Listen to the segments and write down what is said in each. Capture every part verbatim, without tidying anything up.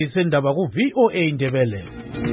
Isendaba ku V O A Ndebele.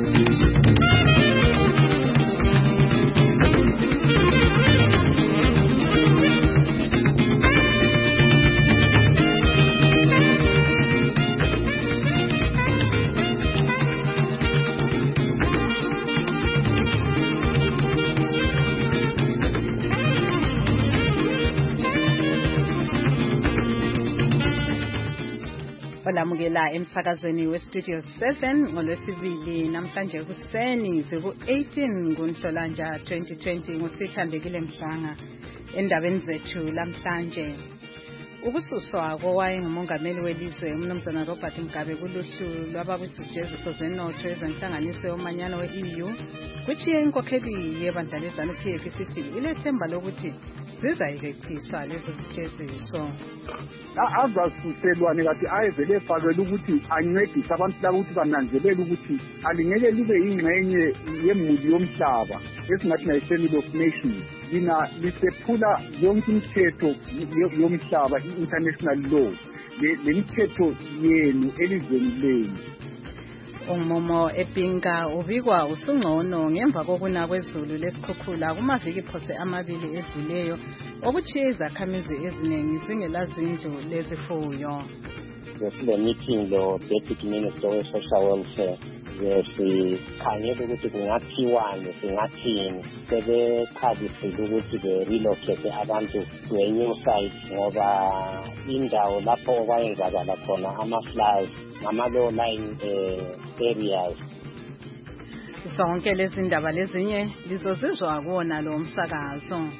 Olamukela emsakazweni westudio seven ngolwesibili namhlanje kuseni ziku eighteen kuNhlolanja twenty twenty ngusithandekile Mhlanga. Endabeni zethu lamhlanje, ukususwa kowayengumongameli welizwe umnumzana Robert Mugabe kuluhlu lwabakwizijeziso zenotho ezenhlanganiso yomanyano we-E U kuchiye inkokheli yebandla leZANU-P F isithi ilethemba lokuthi zizayekethiswa lezo zijeziso. Azasuselwane kathi ayevele efakela ukuthi ancedise abantu laba ukuthi bananzelele ukuthi alingeke libe yingxenye yemuli yomhlaba esingathi nayi-family of nations. Lina lisephula yonke imithetho yomhlaba, i-international law, lemithetho yenu elizweni lenu. Umomo ePinga ubikwa usungcono ngemva kokuna kwezulu lesikhukhula kumaviki phose amabili edluleyo okuchiye izakhamizi eziningi zingelazindlu lezifuyo. Kule meeting lo Deputy Minister of Social Welfare sikhangela ukuthi kungathiwani singathini sebechazisile ukuthi be-relocate abantu kwenye site ngoba indawo lapho okwayenzakala khona ama-floods ngama-low lying areas. Zonke lezi ndaba lezinye lizozizwa kuwona lo msakazo.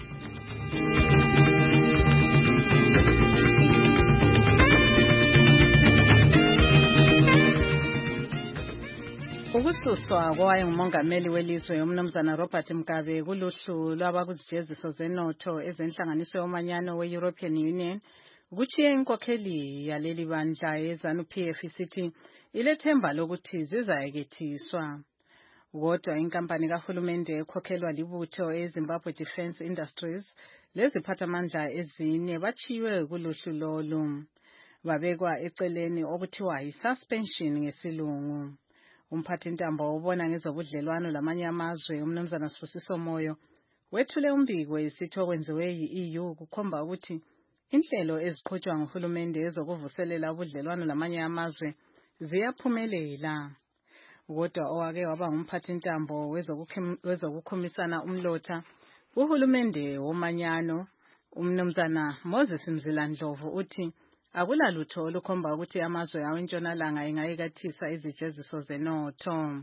Ukususwa kowayengumongameli welizwe umnumzana Robert Mugabe kuluhlu lwabakuzijeziso zenotho ezenhlanganiso yomanyano we-European Union kuchiye inkokheli yaleli bandla yeZANU-P F isithi ilethemba lokuthi zizayekethiswa. Kodwa inkampani kahulumende ekhokhelwa libutho eZimbabwe Defence Industries leziphathamandla ezine bachiwe kuluhlu lolu, babekwa eceleni okuthiwa yi-suspension ngesilungu. Umphathintambo ubona ngezobudlelwano lamanye amazwe umnumzana Sibusiso Moyo wethule umbiko esithi okwenziwe yi-E U kukhomba ukuthi inhlelo eziqhutshwa nguhulumende ezokuvuselela ubudlelwano lamanye amazwe ziyaphumelela. Kodwa owake waba ngumphathintambo wezokukhumisana umlotha uhulumende womanyano umnumzana Moses Mzilandlovu uthi akulalutho olukhomba ukuthi amazwe awentshonalanga engayekathisa izijeziso zenotho.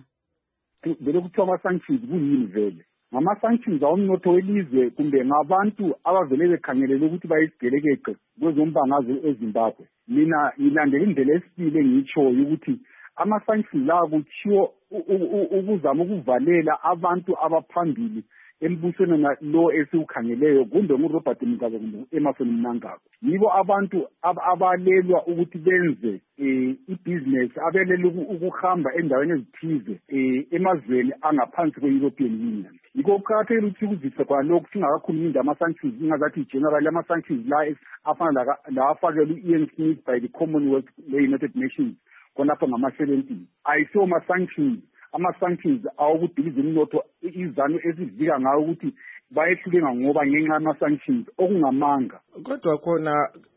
Vele kuthiwa ama-sanctions kuyini vele? Ngama-sanctions awomnotho welizwe kumbe ngabantu abavele bekhangelele ukuthi bayisigelekeke kwezombangazwe eZimbabwe. Mina ngilandela indlela esibili engiyitshoyo ukuthi ama-sanctions lawa kuchiwo ukuzama ukuvalela abantu abaphambili embusweni lo esiwukhangeleyo kumbe nguRobert Mugabe kumbe u-Emmerson Mnangagwa. Yibo abantu abalelwa ukuthi benze i-business, abelele ukuhamba endaweni ezithize emazweni angaphansi kwe-European Union. Yikho kuqakathekile ukuthi ukuzisa kwalokhu singakakhulumi indaba ama-sanctions ingazathi generally ama-sanctions la afana la afakelwe i-Ian Smith by the Commonwealth le-United Nations khonapho ngama-seventeen. Ayisiwo ma-sanctions. Ama-sanctions awokudiliza umnotho iZANU esivika ngayo ukuthi bayehlukenga ngoba ngenxa yama-sanctions okungamanga. Kodwa khona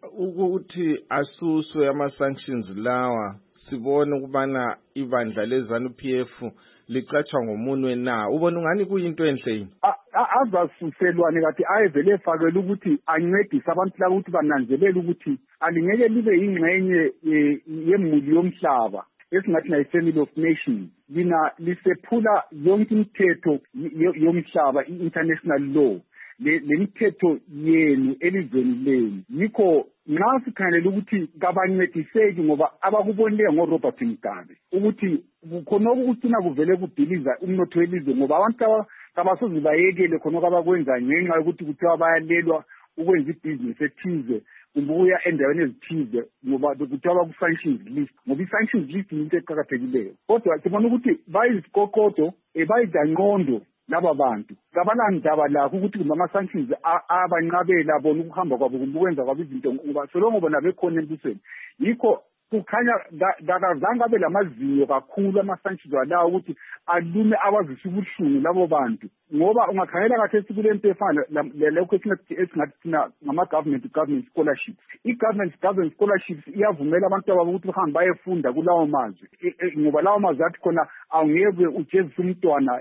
ukuthi asuswe ama-sanctions lawa sibone ukubana ibandla leZANU-P F licatshwa ngomunwe na ubona ungani kuyinto enhle yini? Azasuselwane kathi ayevele efakela ukuthi ancedise abantu laba ukuthi bananzelele ukuthi alingeke libe yingxenye yemuli yomhlaba esingathi nayi-family of nations. Lina lisephula yonke imithetho yomhlaba, i-international law, lemithetho yenu elizweni lenu. Yikho nxa sikhangelela ukuthi kabancediseki ngoba abakubonileyo ngoRobert Mugabe ukuthi khonokho kucina kuvele kudiliza umnotho welizwe ngoba abantu abasoze bayekele khonokho abakwenza ngenxa yokuthi kuthiwa bayalelwa ukwenza ibhizinisi ethize kumbe ukuya endaweni ezithize ngoba kuthiwa baku-sanctions list ngoba i-sanctions list yinto eqakathekileyo. Kodwa sibona ukuthi bayizikokodo bayizangqondo laba bantu kabalandaba lakho ukuthi kumbe ama-sanctions abanqabela bona ukuhamba kwabo kumbe ukwenza kwabo izinto ngoba solongo bona bekhona embusweni. Yikho kukhanya kakazange abe lamazinyo kakhulu ama-sanctions alawo ukuthi alume abazisa ubuhlungu labo bantu ngoba ungakhangela kahle kule nto efana lokho esingathi thina ngama-government government scholarships i-government government scholarships iyavumela abantu ababo ukuthi bahambe bayefunda kulawo mazwe ngoba lawo mazwe athi khona awungeke ujezise umntwana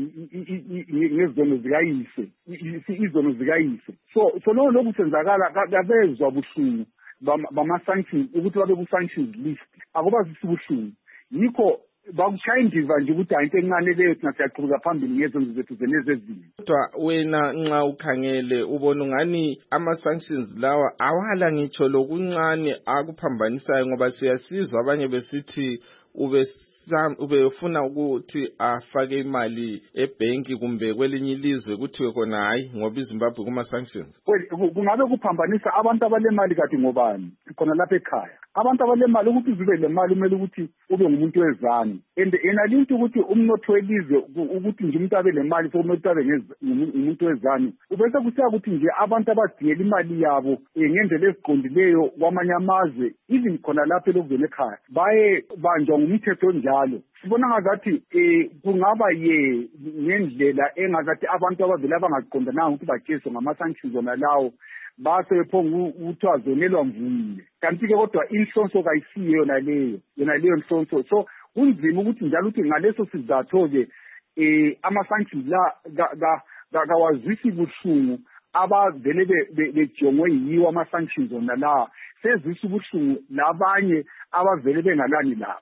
ngezono zikayise izono zikayise so so lokho lokhu senzakala kabezwa buhlungu bama-sanctions ukuthi babe ku-sanctions list akubazisa ubuhlungu yikho bakushaya indiva nje ukuthi ayinto encane leyo thina siyaqhubeka phambili ngezenzo zethu zenezezinye. Kodwa wena nxa ukhangele ubona ungani ama-sanctions lawa awala ngitsho lokuncane akuphambanisayo ngoba siyasizwa abanye besithi ube ubefuna ukuthi afake imali ebhenki kumbe kwelinye ilizwe kuthiwe khona hayi ngoba iZimbabwe kuma-sanctions. Kungabe kuphambanisa abantu abalemali kade ngobani khona lapha ekhaya abantu abalemali ukuthi uzibe le mali kumele ukuthi ube ngumuntu wezani and enalinto ukuthi umnotho welizwe ukuthi nje umuntu abe le mali sokumele ukuthi abe ngumuntu wezani ubese kusiya ukuthi nje abantu abadingela imali yabo ngendlela eziqondileyo kwamanye amazwe even khona lapha elokuvela ekhaya baye banjwa ngumthetho njalo sibona ngazathi eh kungaba ye ngendlela engazathi abantu abavela abangaqondananga ukuthi bajeswe ngama-sanctions ona lawo base bephonga ukuthiwa zonelwa mvuyile kanti ke kodwa inhlonso kayisiyo yona leyo yona leyo inhlonso so kunzima ukuthi njalo ukuthi ngaleso sizatho-ke eh ama-sanctions la kawazwisi buhlungu abavele bejongwe yiwo ama-sanctions ona la sezwisa ubuhlungu labanye abavele bengalani la.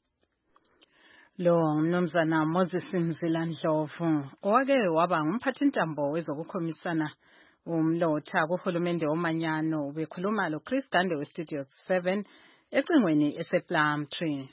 Lo mnumzana Moses Mzilandlovu owake waba ngumphathintambo wezokukhomisana umlotha kuhulumende womanyano ubekhuluma lo Chris Gande we Studio seven ecingweni esePlumtree.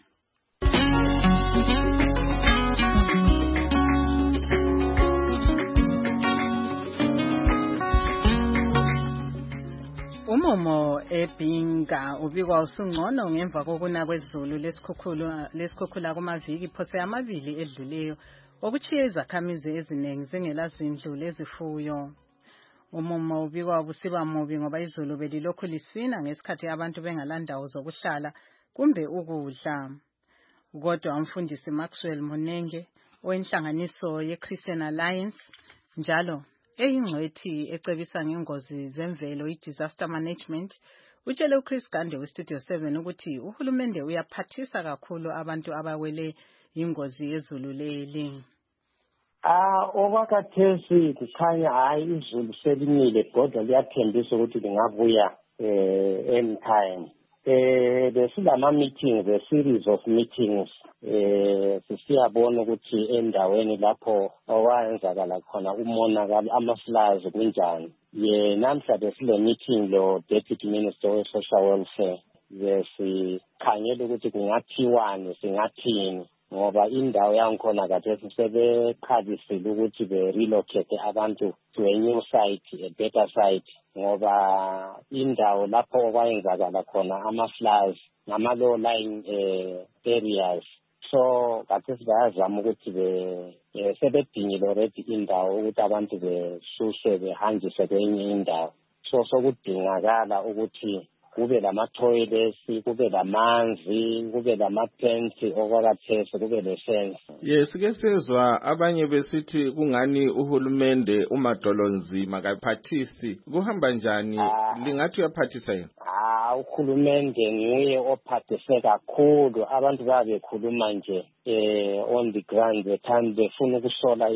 Umumo eBhinga ubikwa usungcono ngemva kokuna kwezulu lesikhukhula lesikhukhula kumaviki phose amabili edluleyo okuchiye izakhamizi eziningi zingelazindlu lezifuyo. Umumo ubikwa ubusiba mubi ngoba izulu belilokhu lisina ngesikhathi abantu bengalandawo zokuhlala kumbe ukudla. Kodwa umfundisi Maxwell Munenge owenhlanganiso yeChristian Alliance njalo eyingcwethi ecebisa ngengozi zemvelo i-disaster management utshele uChris Gande we-Studio seven ukuthi uhulumende uyaphathisa kakhulu abantu abawele ingozi yezulu leli. Ah okwakhathesi kukhanya hayi izulu selinile kodwa liyathembisa ukuthi lingabuya eh anytime. Eh besilama meetings a series of meetings eh sisiyabona ukuthi endaweni lapho owayenzakala khona umonakalo ama-floods kunjani. Ye namhla besile meeting lo Deputy Minister we Social Welfare yesikhangela ukuthi kungathiwani singathini ngoba indawo yangikhona kade sisebeqalisile ukuthi be relocate abantu to a new site, a better site ngoba indawo lapho okwayenzakala khona ama-floods ngama-low lying eh, areas so kade siyazama ukuthi be sebedingile already indawo ukuthi abantu besuswe behanjiswe kwenye indawo so sokudingakala ukuthi kube lama-toilets, kube lamanzi, kube lama-tents okwakathesi, kube le-fence. Yes, ke sezwa abanye besithi kungani uhulumende umadolonzima kaphathisi kuhamba njani lingathi uyaphathisa yini? Ah uhulumende nguye ophathise kakhulu abantu babekhuluma nje eh on the ground bethanda befuna ukusola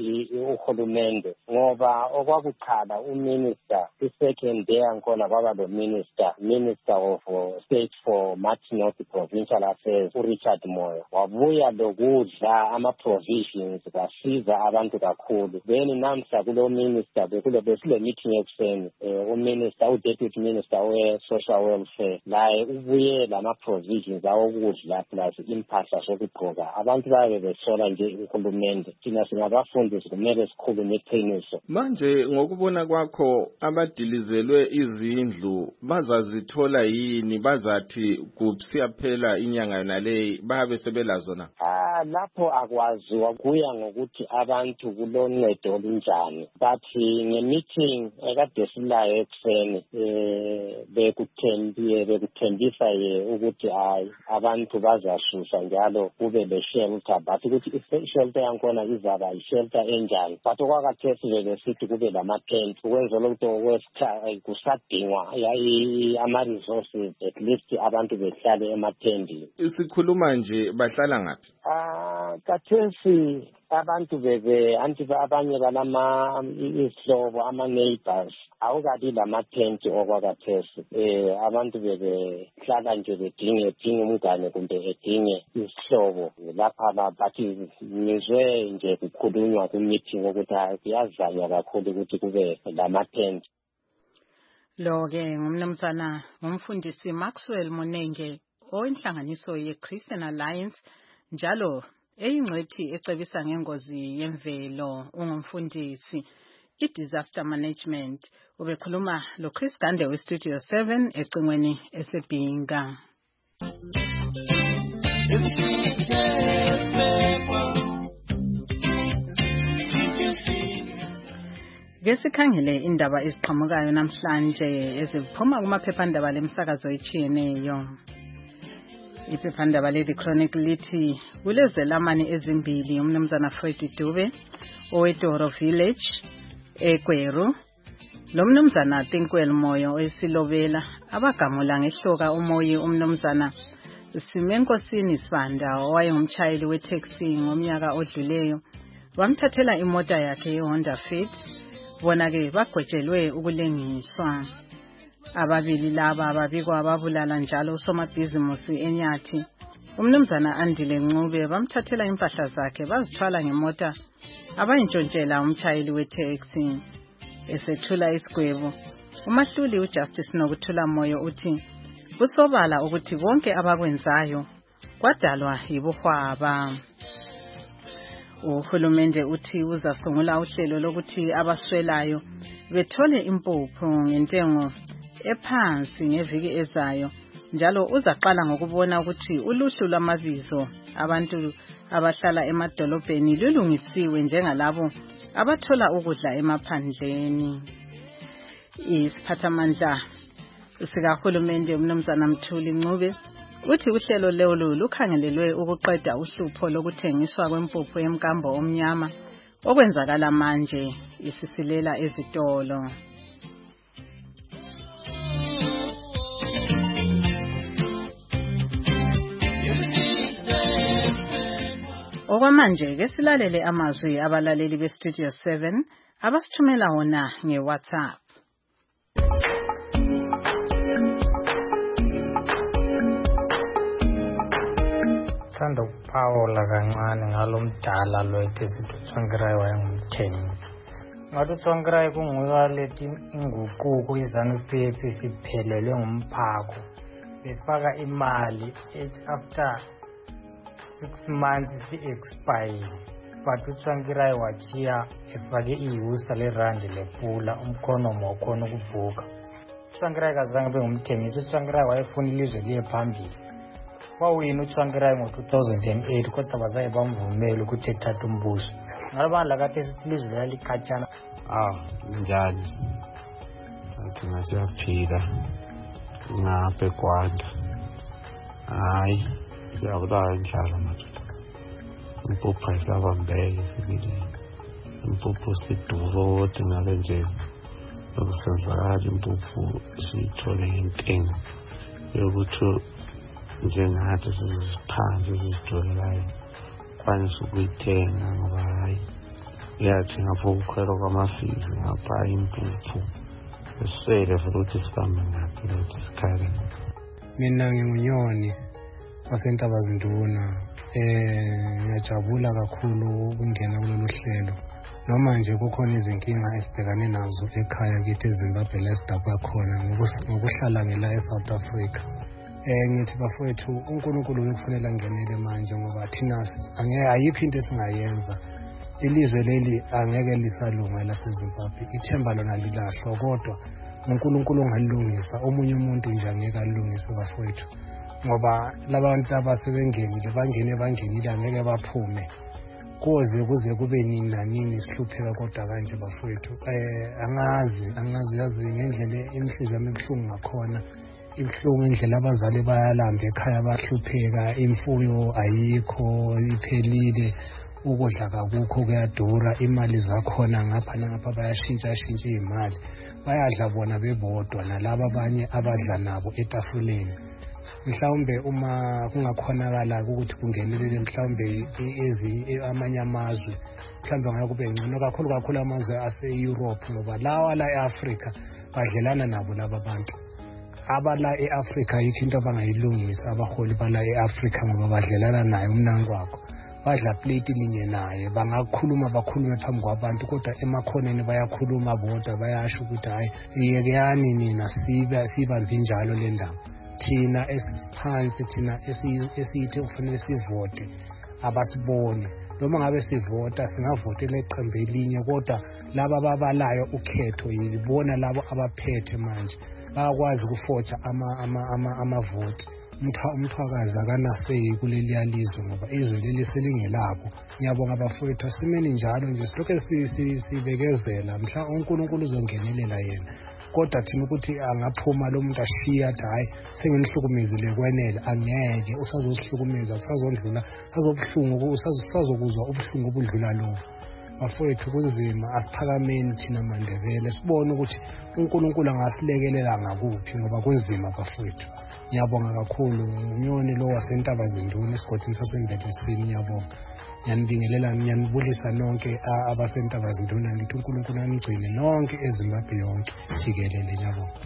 uhulumende ngoba okwakuqala uminister i-second day angkhona kwaba lo minister Minister of uh, State for Martin Provincial Affairs uRichard Moyo wabuya lokudla ama-provisions basiza abantu kakhulu then namhla kulo minister bekule besile meeting ekuseni eh, uminister u-deputy minister we-social welfare laye ubuye lama-provisions awokudla plus impahla zokugqoka abantu babe besola nje uhulumende thina singabafundisi kumele sikhulume iqiniso. Manje ngokubona kwakho abadilizelwe izindlu bazazithola yini bazathi kusiyaphela inyanga nale babe sebelazo na? Ah Ah lapho akwaziwa kuya ngokuthi abantu kuloncedo olunjani. But nge-meeting ekade silayo ekuseni eh bekuthembie bekuthembisa ye ukuthi hayi abantu bazashusha njalo kube le shelter but ukuthi i-shelter yakhona izaba i-shelter enjani. But okwakhathesi vele sithi kube lama-tent ukwenzela ukuthi okwesithathu kusadingwa ama-resources at least abantu behlale emathentini. Isikhuluma nje bahlala ngaphi? Ah kathesi abantu bebe anti abanye balama isihlobo ama-neighbors awukabi lama-tent okwakathesi eh abantu bebe hlala nje bedinge edinge umngane kumbe edinge isihlobo lapha bathi nizwe nje kukhulunywa ku-meeting ukuthi kuyazanywa kakhulu ukuthi kube lama-tent. Lo-ke ngumnumzana ngumfundisi Maxwell Monenge oyinhlanganiso ye-Christian Alliance njalo eyingcwethi ecebisa ngengozi yemvelo ungumfundisi i-disaster management. Ubekhuluma lo Chris Gande we Studio seven ecingweni eseBhinga. Ngesikhangele indaba eziqhamukayo namhlanje eziphuma kumaphephandaba lemsakazo etshiyeneyo. Iphephandaba le-The Chronicle lithi kulezelamani ezimbili umnumzana Fred Dube owedoro Village eGweru lo mnumzana Thinkwell Moyo oyisilobela abagamula ngehloka umoyi umnumzana Simenkosini Sibanda owayengumtshayeli wetaxi ngomnyaka odluleyo bamthathela imota yakhe yeHonda Fit bona ke bagwetshelwe ukulengiswa. Ababili laba babikwa babulala njalo usomabhizimusi eNyathi umnumzana Andile Ncube bamthathela impahla zakhe bazithwala ngemota abayintshontshela umtshayeli wetaxi. Esethula isigwebo umahluli uJustice Nokuthula Moyo uthi kusobala ukuthi bonke abakwenzayo kwadalwa yibuhwaba. Uhulumende uthi uzasungula uhlelo lokuthi abaswelayo bethole impuphu ngentengo ephansi ngeviki ezayo njalo uzaqala ngokubona ukuthi uluhlu lwamabizo abantu abahlala emadolobheni lulungisiwe njengalabo abathola ukudla emaphandleni. Isiphathamandla sikahulumende umnumzana Mthuli Ncube uthi uhlelo lelo lukhangelelwe ukuqeda uhlupho lokuthengiswa kwempuphu yemkambo omnyama okwenzakala manje isisilela ezitolo. Okwamanje ke silalele amazwi abalaleli be Studio seven abasithumela wona ngeWhatsApp. Thanda ukuphawula kancane ngalomdala lwethu esiTsongirai wayengumthengisi. Ngathi uTsongirai kunguye lethi inguquko iZANU-P F siphelelwe ngumphako. Befaka imali after six months si-expire. But uTsongirai wachiya efake ihusa lerandi lepula umkhono mokhono ukubhuka. uTsongirai kazange bengumthengisi. uTsongirai wayefuna ilizwe liye phambili. Wawina uTsongirai ngo two thousand eight kodwa bazaye bamvumela ukuthi ethathe umbuso. Ngabana kade sisilizwe lalikhatshana. Ah, njani? Athi ngasiyaphila. Ngaphe kwanda. Hayi, siyabulawa inhlalo manje. Impuphu ayisabambeke sibili. Impuphu siduro ngale nje. Ukusenzakala impuphu siyithole inkinga yokuthi njengathi siziphansi sizidolelayo kwanisa ukuyithenga ngoba hayi yathi ngapho ukukhwela kwamafizi ngapha impuphu eswele futhi ukuthi sifambe ngaphi lethi sikhale. Mina ngingunyoni waseNtabazinduna. Eh ngiyajabula kakhulu ukungena kulolu hlelo noma nje kukhona izinkinga esibhekane nazo ekhaya kithi eZimbabwe la sidabula khona ngokuhlala ngela eSouth Africa. Eh ngithi bafowethu uNkulunkulu ukufanele angenele manje ngoba thina angeke ayikho into esingayenza. Ilizwe leli angeke lisalunga laseZimbabwe. Ithemba lona lilahlwa kodwa uNkulunkulu ongalungisa omunye umuntu nje angeke alungise bafowethu. ngoba labantu abasebengenile bangene bangenile angeke baphume koze kuze kube nini nanini sihlupheka kodwa kanje bafowethu eh angazi angazi yazi ngendlela imhliziyo yami ebuhlungu ngakhona ibhlungu indlela abazali bayalamba ekhaya bahlupheka imfuyo ayikho iphelile ukudla kakukho kuyadura imali zakhona ngapha nangapha bayashintsha shintsha imali bayadla bona bebodwa nalabo abanye abadla nabo etafuleni mhlawumbe uma kungakhonakala ukuthi kungenelele mhlawumbe ezi amanye amazwe mhlawumbe ngeke kube ngcono kakhulu kakhulu amazwe ase-Europe ngoba lawa la e-Africa badlelana nabo laba bantu abala e-Africa yikho into abangayilungisa abaholi bala e-Africa ngoba badlelana naye umnankwakho badla plate linye naye bangakhuluma bakhulume phambi kwabantu kodwa emakhoneni bayakhuluma bodwa bayasho ukuthi hayi yekeyani nina siba sibambe njalo le ndaba thina esiphansi thina esiyithi kufanele sivote abasiboni noma ngabe sivota singavotela iqembu elinye kodwa laba ababalayo ukhetho yibona labo abaphethe manje bayakwazi ukufotsha ama ama ama amavoti umthwakazi akanaseyi kuleli yalizwe ngoba izwe leli selingelabo ngiyabonga abafowethu asimeni njalo nje silokho sibekezela mhla uNkulunkulu uzongenelela yena kodwa thina ukuthi angaphuma lo muntu ashiya athi hayi sengenihlukumezile kwenele angeke usazosihlukumeza usazondlula azobuhlungu usazokuzwa ubuhlungu obudlula lo bafowethu kunzima asiphakameni thina Mandebele sibone ukuthi uNkulunkulu angasilekelela ngakuphi ngoba kunzima bafowethu ngiyabonga kakhulu unyoni lo wasentaba-Zinduna esigodini sasembelesini ngiyabonga ngiyanibingelela ngiyanibulisa nonke abasentaba-Zinduna ngithi uNkulunkulu anigcine nonke eZimbabwe yonke jikelele ngiyabonga.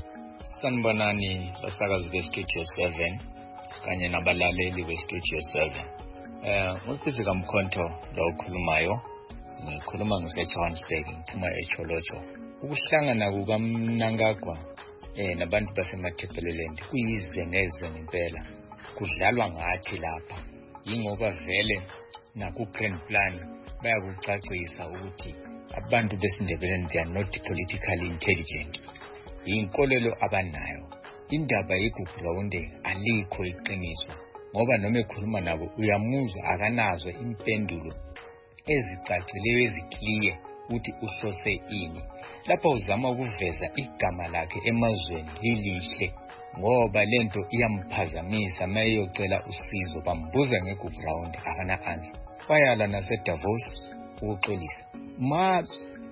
Sanibonani basakazi beStudio seven kanye nabalaleli beStudio seven. Eh uSivika Mkhonto lo okhulumayo ngikhuluma ngise-Johannesburg ngiphuma eCholocho. Ukuhlangana kukaMnangagwa eh nabantu basemaThebeleland kuyize ngeze ngempela kudlalwa ngathi lapha ingoba vele naku grand plan bayakucacisa ukuthi abantu besindebeleni they are not politically intelligent inkolelo abanayo indaba yeGugurawundi alikho iqiniso ngoba noma ekhuluma nabo uyamuzwa akanazo impendulo ezicacileyo eziclear ukuthi uhlose ini lapha uzama ukuveza igama lakhe emazweni lilihle ngoba lento iyamphazamisa mayeyocela usizo bambuza ngeGugurawundi akana answer bayala nase Davos ukuxolisa ma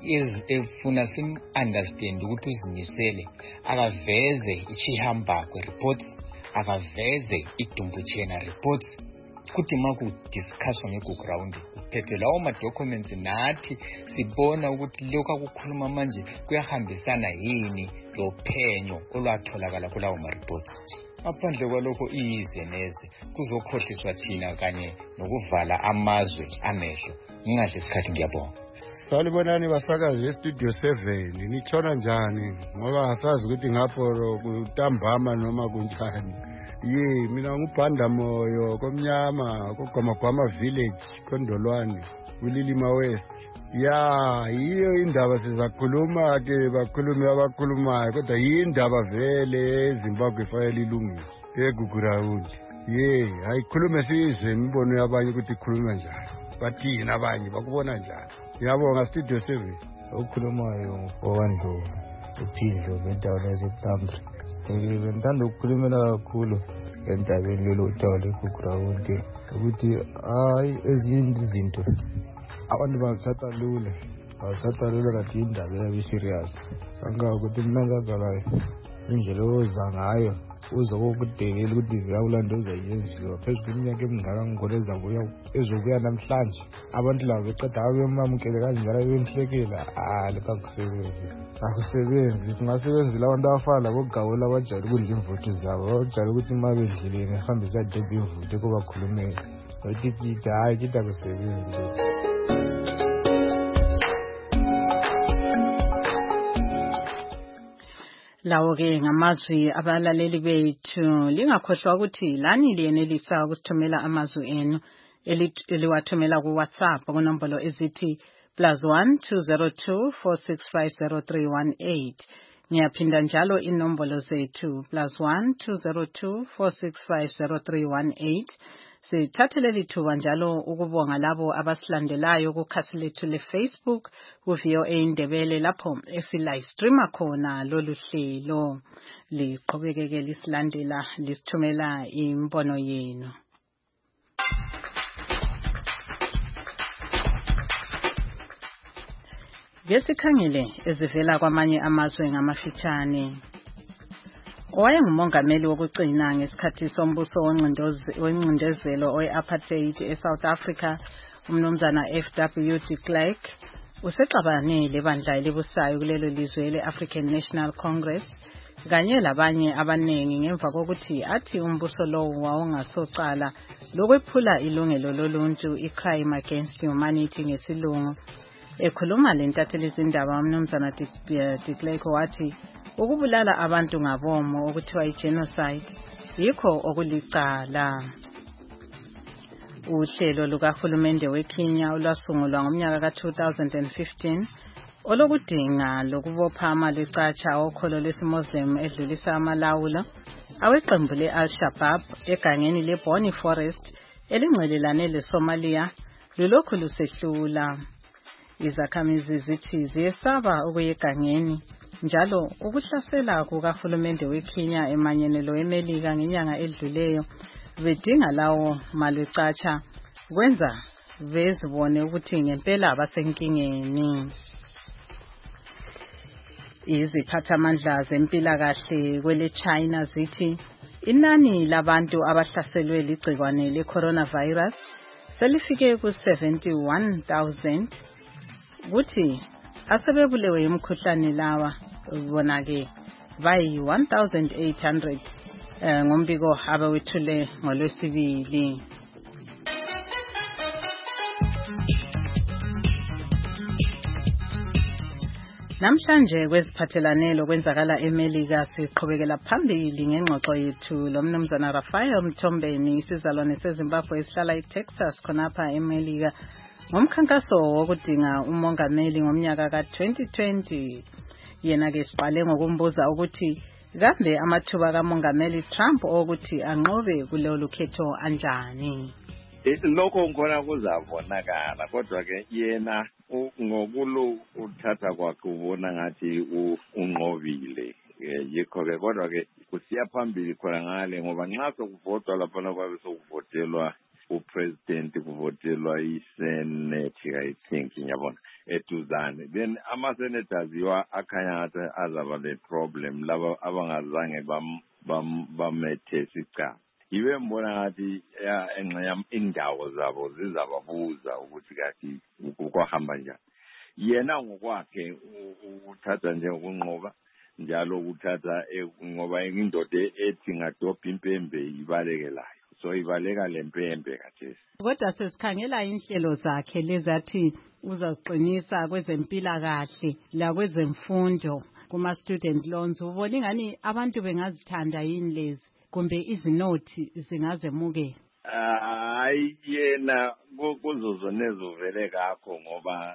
efuna sim understand ukuthi uzimisele akaveze iChihambakwe reports akaveze iDumbuchena reports kuthi maku discusswa ngeGugurawundi kuphethwe lawo ma documents nathi sibona ukuthi lokho akukhuluma manje kuyahambisana yini lo phenyo olwatholakala kulawo ma reports aphandle kwalokho iyize nezwe kuzokhohliswa thina kanye nokuvala amazwe amehlo ngingadle isikhathi ngiyabonga. Salibonani basakazi beStudio seven nitshona njani ngoba ngasazi ukuthi ngapho kutambama noma kunjani. Ye mina ngubhanda moyo komnyama koGwamagwama village Kondolwane uLilima West. Ya hiyo indaba sizakhuluma ke bakhulumi abakhulumayo kodwa indaba vele eZimbabwe fanele ilungiswe eGugurawundi. Ye ayikhulume sizwe imibono yabanye ukuthi ikhuluma njani bathina abanye bakubona njani. Ngiyabonga Studio seven okhulumayo owandlo uphindlo bendawo yasePamri. Ngithanda ukukhulumela kakhulu endabeni lelo dawle eGugurawundi ukuthi hayi ezinye izinto abantu bazithatha lula bazithatha lula kathi indaba yabe serious sanga ukuthi Mnangagwa indlela oza ngayo uzokudelela ukuthi viyawulanda uzayenziwa phezu kweminyaka emingaka ngoleza kuya ezokuya namhlanje abantu labo beqeda abemamukele kanjalo benhlekela hayi kakusebenzi akusebenzi kungasebenzela abantu abafana labogawula abajayele ukudla imvoto zabo abajayele ukuthi uma bedleleni ehambisa idebe imvoto kubakhulumela bathi kita hayi kita kusebenzi. Lawo ke ngamazwi abalaleli bethu lingakhohlwa ukuthi lani liyenelisa ukusithumela amazwi enu eliwathumela ku WhatsApp kunombolo ezithi plus one two zero two four six five zero three one eight Ngiyaphinda njalo inombolo zethu plus one two zero two four six five zero three one eight. Sithathele lithuba njalo ukubonga labo abasilandelayo kukhasi lethu le-Facebook ku-V O A Indebele lapho esi-live streama khona lolu hlelo. Liqhubekeke lisilandela lisithumela imbono yenu. Ngesikhangele ezivela kwamanye amazwe ngamafitshane. Owayengumongameli wokugcina ngesikhathi sombuso wencindezelo we-apartheid eSouth Africa, umnumzana F W de Klerk, usexabane lebandla elibusayo kulelo lizwe le-African National Congress kanye labanye abanengi ngemva kokuthi athi umbuso lowo wawungasocala lokwephula ilungelo loluntu, i-crime against humanity ngesilungu. Ekhuluma lentatheli izindaba umnumzana de Klerk wathi ukubulala abantu ngabomo okuthiwa i-genocide yikho okulicala. Uhlelo lukahulumende weKenya olwasungulwa ngomnyaka ka two thousand fifteen olokudinga lokubopha amalicatsha okholo lwesimuslim edlulisa amalawulo aweqembu le-Al-Shabaab egangeni le-Boni Forest elingcelelane le-Somalia lulokhu lusehlula. Izakhamizi zithi ziyesaba ukuya egangeni njalo ukuhlasela kukahulumende weKenya emanyelelo eMelika ngenyanga edluleyo bedinga lawo malicatsha kwenza bezibone ukuthi ngempela abasenkingeni. Iziphathamandla zempilakahle kwele China zithi inani labantu abahlaselwe ligcikwane le-coronavirus selifike ku seventy-one thousand. Kuthi asebebulewe imikhuhlane lawa bona ke bayi one thousand eight hundred eh, ngombiko abawethule ngolwesibili. Namhlanje kweziphathelane lokwenzakala eMelika siqhubekela phambili ngengxoxo yethu lomnumzana Raphael Mthombeni, isizalwane seZimbabwe esihlala eTexas khonapha eMelika, ngomkhankaso wokudinga umongameli ngomnyaka ka twenty twenty. Yena ke siqale ngokumbuza ukuthi kambe amathuba kamongameli Trump ukuthi anqobe kulolu khetho anjani. Lokho ngona kuzabonakala, kodwa ke yena ngokulu uthatha kwakhe ubona ngathi unqobile. Yikho ke kodwa ke kusiya phambili khona ngale ngoba nxa sokuvotwa lapha kwabe sokuvotelwa upresident kuvotelwa isenate, I think ngiyabona eduzane, then ama senators yiwa akhanya ngathi azaba le problem laba abangazange bam bamethe sicaba. Iwe mbona ngathi enxa indawo zabo zizababuza ukuthi kathi ukuhamba njani. Yena ngokwakhe uthatha nje ukunqoba njalo ukuthatha ngoba indoda ethi ngadobha impembe ibalekelayo, so ibaleka lempembe kathesi. Kodwa sesikhangela inhlelo zakhe lezathi uzaziqinisa kwezempilakahle la kwezemfundo kuma student loans. Ubona ingani abantu bengazithanda yini lezi kumbe izinothi zingazemukela? Hayi yena kuzozoneza uvele kakho ngoba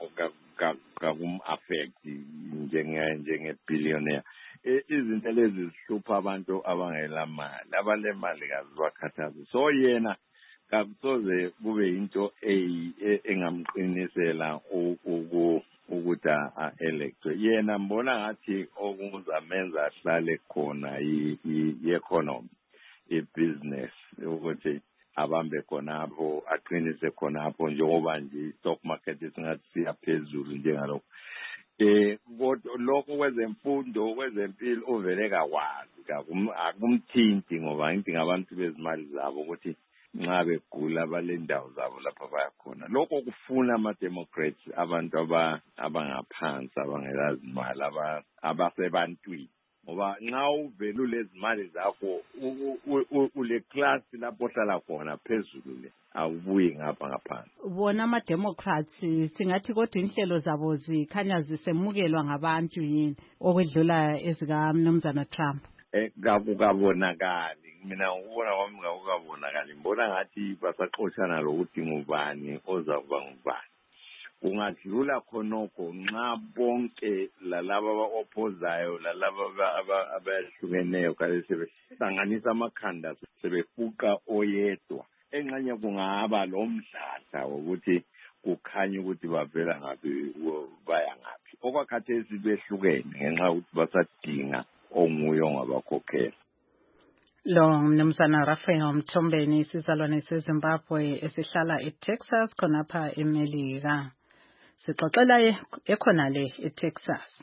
kakum affect njenge njenge billionaire. Izinto lezi zihlupha abantu abangela mali, abale mali kazibakhathazi. So yena kakusoze kube into engamqinisela ukuthi a-electwe. Yena mbona ngathi okuzamenza ahlale khona i-economy, i-business, ukuthi abambe khonapho, aqinise khonapho njengoba nje stock market singathi siyaphezulu njengalokho. Eh kodwa lokho kwezemfundo kwezempilo uvele kakwazi akumthinti ngoba ngidinga abantu bezimali zabo ukuthi nxa begula balendawo zabo lapha bayakhona. Lokho kufuna ama-democrats, abantu abangaphansi abangelazi imali abasebantwini ngoba nxa uvele ulezimali zakho ule class lapho ohlala khona phezulu le awubuyi ngapha ngaphansi. Bona ama-democrats singathi kodwa inhlelo zabo zikhanya zisemukelwa ngabantu yini okwedlula ezikamnumzana Trump? Eh kakubonakali, mina ngubona kwami kakubonakali. Mbona ngathi basaxoshana lokuthi ngubani ozakuba ngubani. ungadlula khonoko nxa bonke lalaba aba-opposayo lalaba abahlukeneyo kale sebehlanganisa amakhanda sebefuqa oyedwa enxanye kungaba lo mdladla wokuthi kukhanya ukuthi bavela ngaphi baya ngaphi okwakhathesi behlukene ngenxa yokuthi basadinga onguye ongabakhokhela. Lo mnumzana Raphael Mthombeni isizalwane seZimbabwe esihlala eTexas khonapha eMelika. Sixoxela ekhona le eTexas.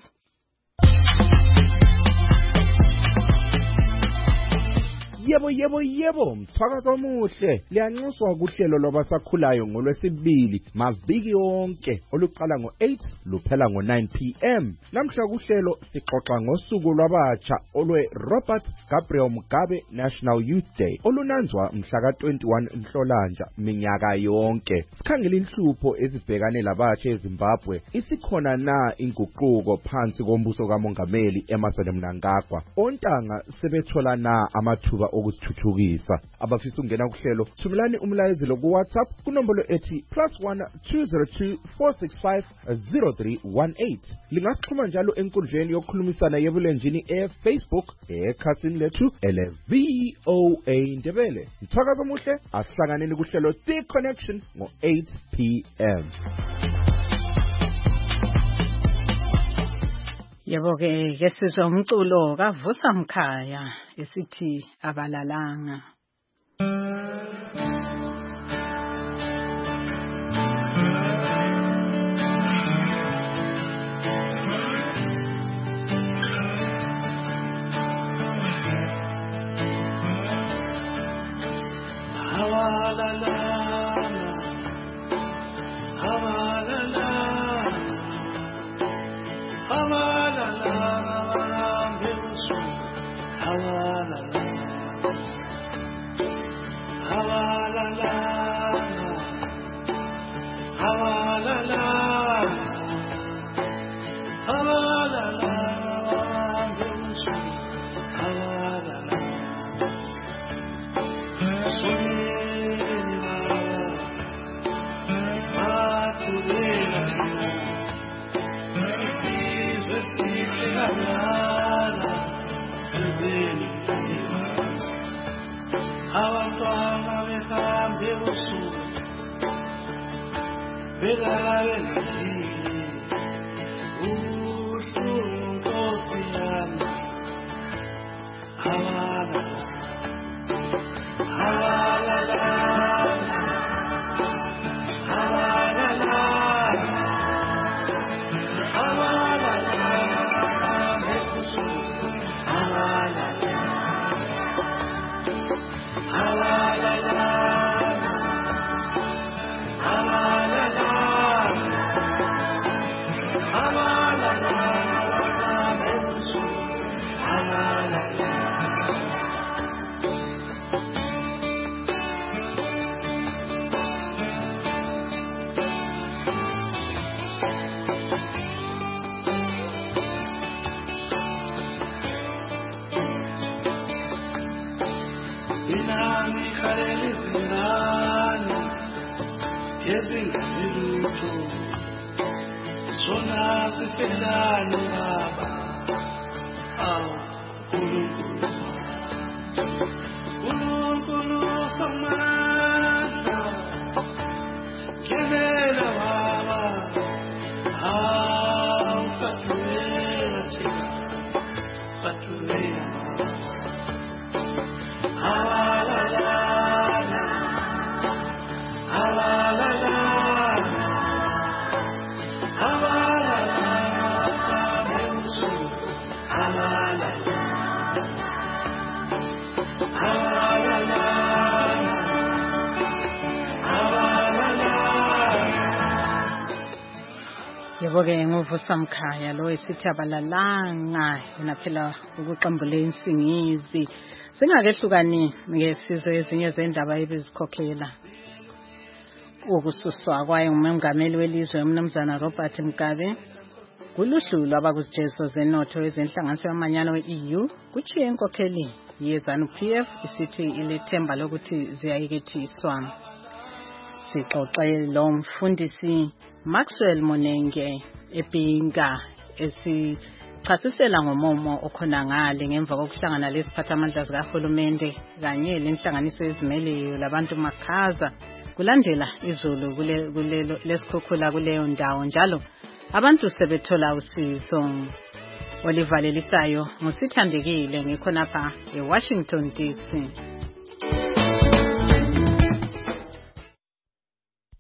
Yebo yebo yebo mthakazo omuhle liyanxuswa kuhlelo lwabasakhulayo ngolwesibili maviki onke oluqala ngo eight luphela ngo nine p m namhla kuhlelo sixoxa ngosuku lwabatsha olwe Robert Gabriel Mugabe National Youth Day olunanzwa mhla ka twenty-one Nhlolanja minyaka yonke. Sikhangela inhlupho ezibhekane labatsha eZimbabwe isikhona na inguquko phansi kombuso kaMongameli Emmerson Mnangagwa ontanga sebethola na amathuba okusithuthukisa. Abafisa ukungena kuhlelo thumelani umlayezelo ku WhatsApp kunombolo ethi plus one two zero two four six five zero three one eight. Lingasixhuma njalo enkundleni yokukhulumisana yebulenjini eFacebook ekhasini lethu ele V O A Ndebele. Mthakazo omuhle asihlanganeni kuhlelo The Connection ngo eight p m Yebo ke kesizwe umculo kaVusa Mkhaya esithi abalalanga. Yebo-ke nguVusa Mkhaya lo esithi abalalanga yena phela ukuqambula insingizi singakehlukani ngesizwe ezinye zendaba ebezikhokhela ukususwa kwaye uMongameli welizwe uMnumzana Robert Mugabe kuluhlu lwabakuzijezo zenotho ezenhlanganiso yamanyano we-E U kuchiye inkokheli yeZANU P F isithi ilethemba lokuthi ziyayekethiswa. Sixoxe lo mfundisi Maxwell Monenge eBinga esichasisela ngomomo okhona ngale ngemva kokuhlangana lesiphathamandla zikahulumende kanye lenhlanganiso ezimeleyo labantu makhaza kulandela izulu kule kulelo lesikhukhula kuleyo ndawo njalo abantu sebethola usizo. Olivalelisayo ngusithandekile ngikhona pha eWashington D C.